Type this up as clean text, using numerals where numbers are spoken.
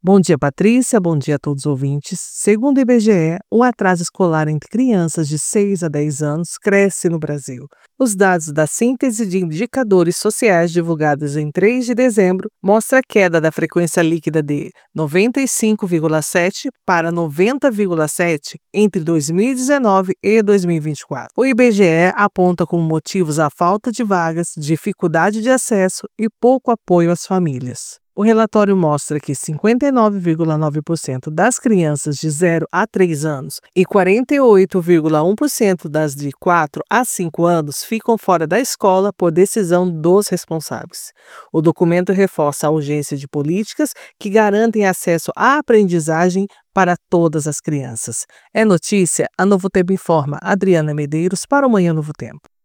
Bom dia, Patrícia. Bom dia a todos os ouvintes. Segundo o IBGE, o atraso escolar entre crianças de 6 a 10 anos cresce no Brasil. Os dados da síntese de indicadores sociais divulgados em 3 de dezembro mostram a queda da frequência líquida de 95,7 para 90,7 entre 2019 e 2024. O IBGE aponta como motivos a falta de vagas, dificuldade de acesso e pouco apoio às famílias. O relatório mostra que 59,9% das crianças de 0 a 3 anos e 48,1% das de 4 a 5 anos ficam fora da escola por decisão dos responsáveis. O documento reforça a urgência de políticas que garantem acesso à aprendizagem para todas as crianças. É notícia, a Novo Tempo informa. Adriana Medeiros para o Manhã Novo Tempo.